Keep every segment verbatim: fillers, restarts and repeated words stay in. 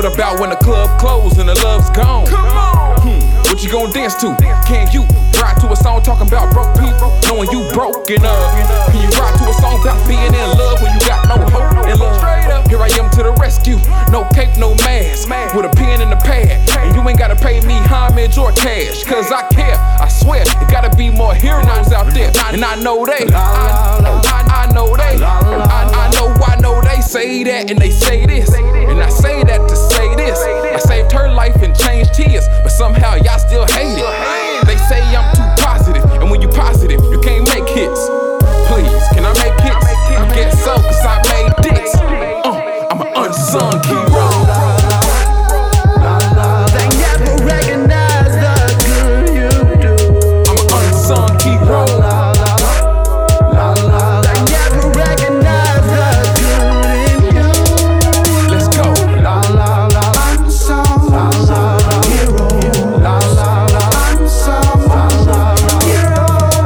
What about when the club closed and the love's gone? Come on. Hmm. What you gonna dance to? Can you ride to a song talking about broke people, knowing you broken up? Can you ride to a song about being in love when you got no hope in love? Here I am to the rescue, no cape, no mask, with a pen and a pad. And you ain't gotta pay me homage or cash, cause I care, I swear. There gotta be more heroes out there, and I know they, I, I, I know they, I, I know, I know they say that and they say this, and I say that to say this. I saved her life and changed tears, but somehow y'all still hate it. They say I'm too positive, and when you positive, you can't make hits. Please, can I make hits? I guess so, cause I made this. Uh, I'm an unsung hero. They never recognize the good you do. I'm an unsung hero. They never recognize the good in you. Let's go. Unsung hero. Unsung hero.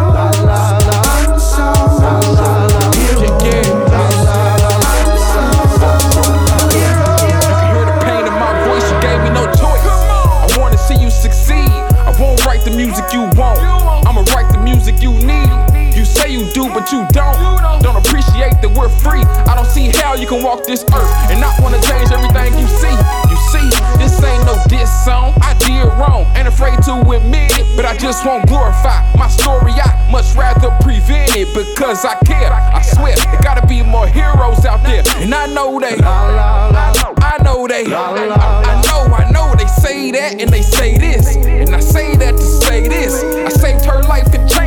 Music you want, I'ma write the music you need. You say you do, but you don't. Don't appreciate that we're free. I don't see how you can walk this earth and not wanna change everything you see. You see, this ain't no diss song. I did wrong, ain't afraid to admit it, but I just won't glorify my story. I much rather prevent it because I care. I swear, there gotta be more heroes out there, and I know they. I know they. I know, I know they say that and they say this, and I say that to say this. I saved her life and changed